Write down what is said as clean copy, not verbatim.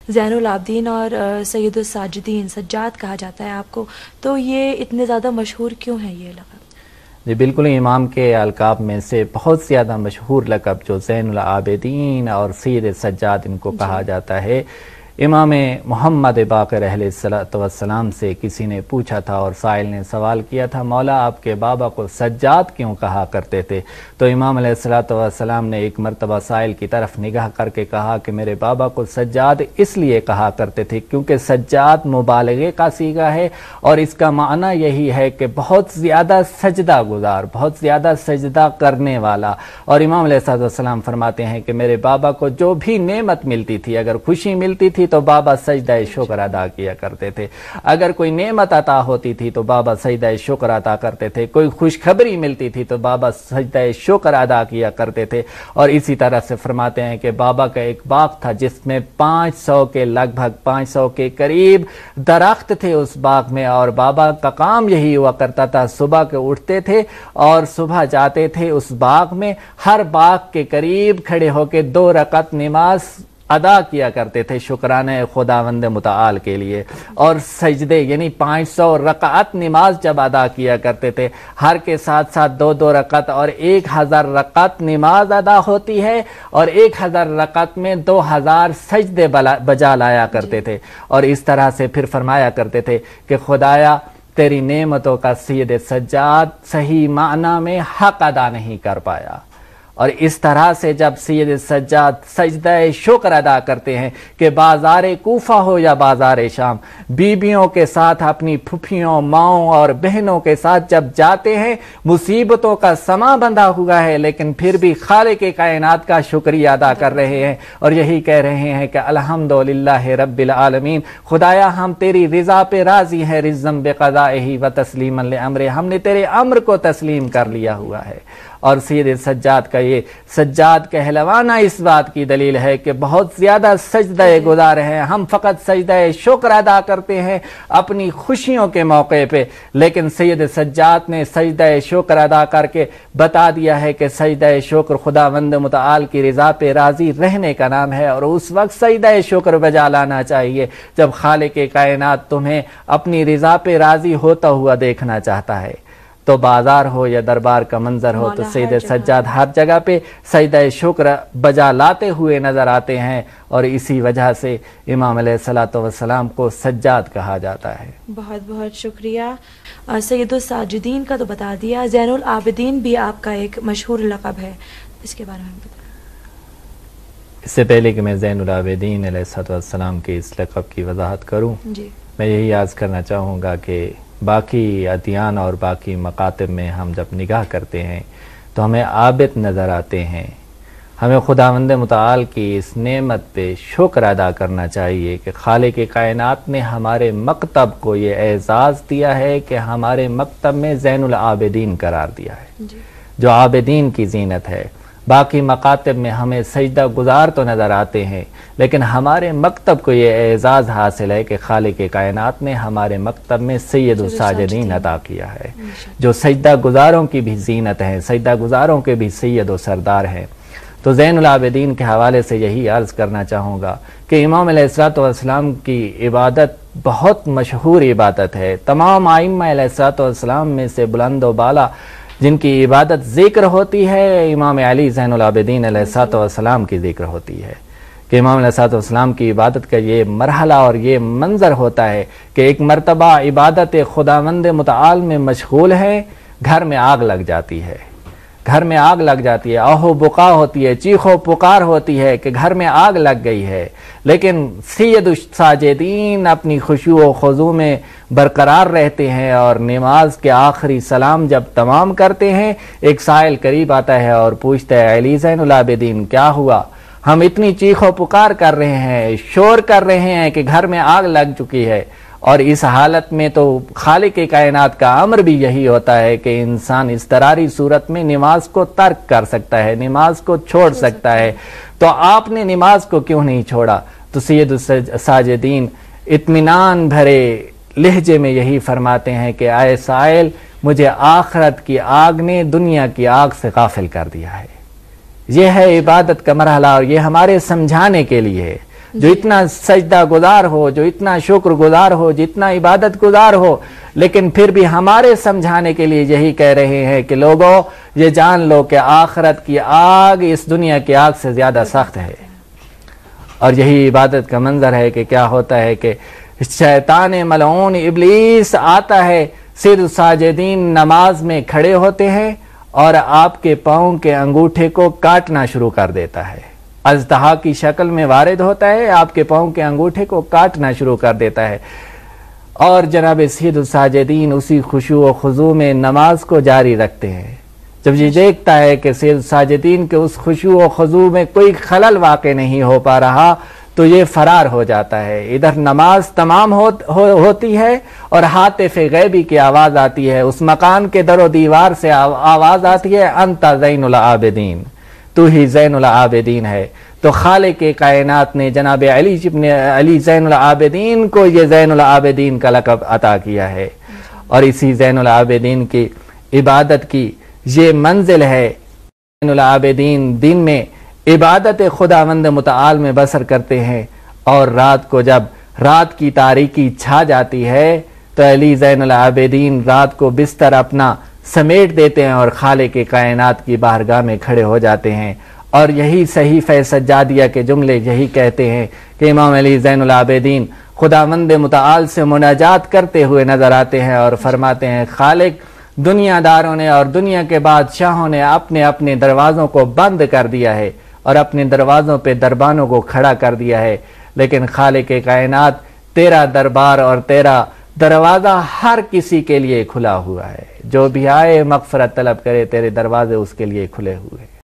زین العابدین اور سید الساجدین سجاد کہا جاتا ہے آپ کو، تو یہ اتنے زیادہ مشہور کیوں ہیں یہ لقب؟ جی بالکل، امام کے القاب میں سے بہت زیادہ مشہور لقب جو زین العابدین اور سید سجاد ان کو کہا جاتا ہے۔ امام محمد باقر علیہ السلام سے کسی نے پوچھا تھا اور سائل نے سوال کیا تھا، مولا آپ کے بابا کو سجاد کیوں کہا کرتے تھے؟ تو امام علیہ السلام نے ایک مرتبہ سائل کی طرف نگاہ کر کے کہا کہ میرے بابا کو سجاد اس لیے کہا کرتے تھے کیونکہ سجاد مبالغے کا صیغہ ہے، اور اس کا معنی یہی ہے کہ بہت زیادہ سجدہ گزار، بہت زیادہ سجدہ کرنے والا۔ اور امام علیہ السلام فرماتے ہیں کہ میرے بابا کو جو بھی نعمت ملتی تھی، اگر خوشی ملتی تھی تو بابا سجدہ شکر ادا کیا کرتے تھے، اگر کوئی نعمت عطا ہوتی تھی تو بابا سجدہ شکر ادا کرتے تھے، کوئی خوشخبری ملتی تھی تو بابا سجدہ شکر ادا کیا کرتے تھے۔ اور اسی طرح سے فرماتے ہیں کہ بابا کا ایک باغ تھا جس میں 500 کے لگ بھگ 500 کے قریب درخت تھے اس باغ میں، اور بابا کا کام یہی ہوا کرتا تھا، صبح کے اٹھتے تھے اور صبح جاتے تھے اس باغ میں، ہر باغ کے قریب کھڑے ہو کے 2 رکعت نماز ادا کیا کرتے تھے شکرانے خداوند متعال کے لیے، اور سجدے یعنی 500 رکعت نماز جب ادا کیا کرتے تھے، ہر کے ساتھ ساتھ 2 رکعت، اور 1000 رکعت نماز ادا ہوتی ہے، اور 1000 رکعت میں 2000 سجدے بجا لایا کرتے تھے۔ اور اس طرح سے پھر فرمایا کرتے تھے کہ خدایا تیری نعمتوں کا سید سجاد صحیح معنی میں حق ادا نہیں کر پایا۔ اور اس طرح سے جب سید سجاد سجدہ شکر ادا کرتے ہیں کہ بازار کوفہ ہو یا بازار شام، بیویوں کے ساتھ، اپنی پھپھیوں، ماؤں اور بہنوں کے ساتھ جب جاتے ہیں، مصیبتوں کا سما بندھا ہوا ہے لیکن پھر بھی خالق کائنات کا شکریہ ادا کر رہے ہیں، اور یہی کہہ رہے ہیں کہ الحمدللہ رب العالمین، خدایا ہم تیری رضا پہ راضی ہیں، رضا بقضائہ و تسلیما لامرہ، ہم نے تیرے امر کو تسلیم کر لیا ہوا ہے۔ اور سید سجاد کا یہ سجاد کہلوانا اس بات کی دلیل ہے کہ بہت زیادہ سجدہ گزار ہیں، ہم فقط سجدہ شکر ادا کرتے ہیں اپنی خوشیوں کے موقع پہ، لیکن سید سجاد نے سجدہ شکر ادا کر کے بتا دیا ہے کہ سجدہ شکر خداوند متعال کی رضا پہ راضی رہنے کا نام ہے، اور اس وقت سجدہ شکر بجا لانا چاہیے جب خالق کائنات تمہیں اپنی رضا پہ راضی ہوتا ہوا دیکھنا چاہتا ہے۔ تو بازار ہو یا دربار کا منظر ہو تو سید سجاد ہر جگہ پہ سجدہ شکر بجا لاتے ہوئے نظر آتے ہیں، اور اسی وجہ سے امام علیہ السلام کو سجاد کہا جاتا ہے۔ بہت بہت شکریہ۔ سید الساجدین کا تو بتا دیا، زین العابدین بھی آپ کا ایک مشہور لقب ہے، اس کے بارے میں بتائیں۔ اس سے پہلے کہ میں زین العابدین علیہ السلام کے اس لقب کی وضاحت کروں، میں یہی عرض کرنا چاہوں گا کہ باقی ادیان اور باقی مکاتب میں ہم جب نگاہ کرتے ہیں تو ہمیں عابد نظر آتے ہیں، ہمیں خداوند متعال کی اس نعمت پہ شکر ادا کرنا چاہیے کہ خالق کائنات نے ہمارے مکتب کو یہ اعزاز دیا ہے کہ ہمارے مکتب میں زین العابدین قرار دیا ہے، جو عابدین کی زینت ہے۔ باقی مکاتب میں ہمیں سجدہ گزار تو نظر آتے ہیں، لیکن ہمارے مکتب کو یہ اعزاز حاصل ہے کہ خالق کائنات نے ہمارے مکتب میں سید الساجدین عطا کیا ہے، جو سجدہ گزاروں کی بھی زینت ہیں، سجدہ گزاروں کے بھی سید و سردار ہیں۔ تو زین العابدین کے حوالے سے یہی عرض کرنا چاہوں گا کہ امام علیہ السلام کی عبادت بہت مشہور عبادت ہے، تمام ائمہ علیہ السلام میں سے بلند و بالا جن کی عبادت ذکر ہوتی ہے، امام علی زین العابدین علیہ السلام کی ذکر ہوتی ہے، کہ امام علیہ السلام کی عبادت کا یہ مرحلہ اور یہ منظر ہوتا ہے کہ ایک مرتبہ عبادت خداوند متعال میں مشغول ہے، گھر میں آگ لگ جاتی ہے، گھر میں آگ لگ جاتی ہے، آہو بقا ہوتی ہے، چیخو پکار ہوتی ہے کہ گھر میں آگ لگ گئی ہے، لیکن سید الساجدین اپنی خشوع و خضوع میں برقرار رہتے ہیں، اور نماز کے آخری سلام جب تمام کرتے ہیں، ایک سائل قریب آتا ہے اور پوچھتا ہے علی زین العابدین کیا ہوا؟ ہم اتنی چیخ و پکار کر رہے ہیں، شور کر رہے ہیں کہ گھر میں آگ لگ چکی ہے، اور اس حالت میں تو خالق کائنات کا امر بھی یہی ہوتا ہے کہ انسان اضطراری صورت میں نماز کو ترک کر سکتا ہے، نماز کو چھوڑ سکتا ہے، تو آپ نے نماز کو کیوں نہیں چھوڑا؟ تو سید الساجدین اطمینان بھرے لہجے میں یہی فرماتے ہیں کہ اے سائل، مجھے آخرت کی آگ نے دنیا کی آگ سے غافل کر دیا ہے۔ یہ ہے عبادت کا مرحلہ، اور یہ ہمارے سمجھانے کے لیے ہے جو اتنا سجدہ گزار ہو، جو اتنا شکر گزار ہو، جتنا عبادت گزار ہو، لیکن پھر بھی ہمارے سمجھانے کے لیے یہی کہہ رہے ہیں کہ لوگوں یہ جان لو کہ آخرت کی آگ اس دنیا کی آگ سے زیادہ سخت ہے۔ اور یہی عبادت کا منظر ہے کہ کیا ہوتا ہے کہ شیطان ملعون ابلیس آتا ہے، سید الساجدین نماز میں کھڑے ہوتے ہیں اور آپ کے پاؤں کے انگوٹھے کو کاٹنا شروع کر دیتا ہے، اژدہا کی شکل میں وارد ہوتا ہے، آپ کے پاؤں کے انگوٹھے کو کاٹنا شروع کر دیتا ہے، اور جناب سید الساجدین اسی خشوع و خضوع میں نماز کو جاری رکھتے ہیں۔ جب یہ دیکھتا ہے کہ سید الساجدین کے اس خشوع و خضوع میں کوئی خلل واقع نہیں ہو پا رہا تو یہ فرار ہو جاتا ہے۔ ادھر نماز تمام ہوتی ہے اور ہاتف غیبی کی آواز آتی ہے، اس مکان کے در و دیوار سے آواز آتی ہے، انت زین العابدین، تو ہی زین العابدین ہے۔ تو خالق کائنات نے جناب علی زین العابدین کو یہ زین العابدین کا لقب عطا کیا ہے، اور اسی زین العابدین کی عبادت کی یہ منزل ہے۔ زین العابدین دن میں عبادت خداوند متعال میں بسر کرتے ہیں، اور رات کو جب رات کی تاریکی چھا جاتی ہے تو علی زین العابدین رات کو بستر اپنا سمیٹ دیتے ہیں اور خالق کائنات کی بارگاہ میں کھڑے ہو جاتے ہیں، اور یہی صحیفہ سجادیہ کے جملے یہی کہتے ہیں کہ امام علی زین العابدین خداوند متعال سے مناجات کرتے ہوئے نظر آتے ہیں اور فرماتے ہیں، خالق دنیا داروں نے اور دنیا کے بادشاہوں نے اپنے اپنے دروازوں کو بند کر دیا ہے اور اپنے دروازوں پہ دربانوں کو کھڑا کر دیا ہے، لیکن خالق کائنات تیرا دربار اور تیرا دروازہ ہر کسی کے لیے کھلا ہوا ہے، جو بھی آئے مغفرت طلب کرے تیرے دروازے اس کے لیے کھلے ہوئے۔